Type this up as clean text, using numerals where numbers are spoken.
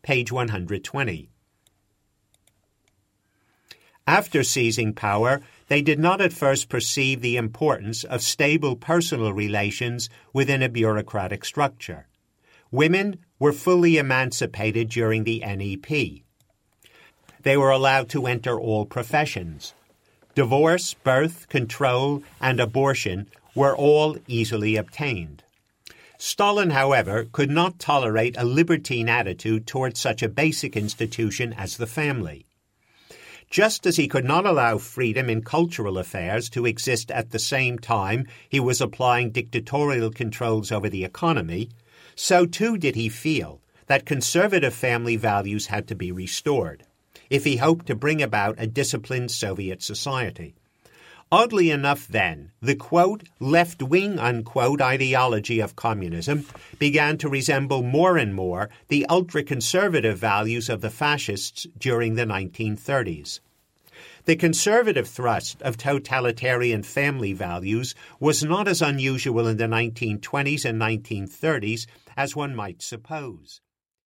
page 120. After seizing power, they did not at first perceive the importance of stable personal relations within a bureaucratic structure. Women were fully emancipated during the NEP. They were allowed to enter all professions. Divorce, birth, control, and abortion were all easily obtained. Stalin, however, could not tolerate a libertine attitude towards such a basic institution as the family. Just as he could not allow freedom in cultural affairs to exist at the same time he was applying dictatorial controls over the economy, so too did he feel that conservative family values had to be restored if he hoped to bring about a disciplined Soviet society. Oddly enough, then, the, quote, left-wing, unquote, ideology of communism began to resemble more and more the ultra-conservative values of the fascists during the 1930s. The conservative thrust of totalitarian family values was not as unusual in the 1920s and 1930s as one might suppose.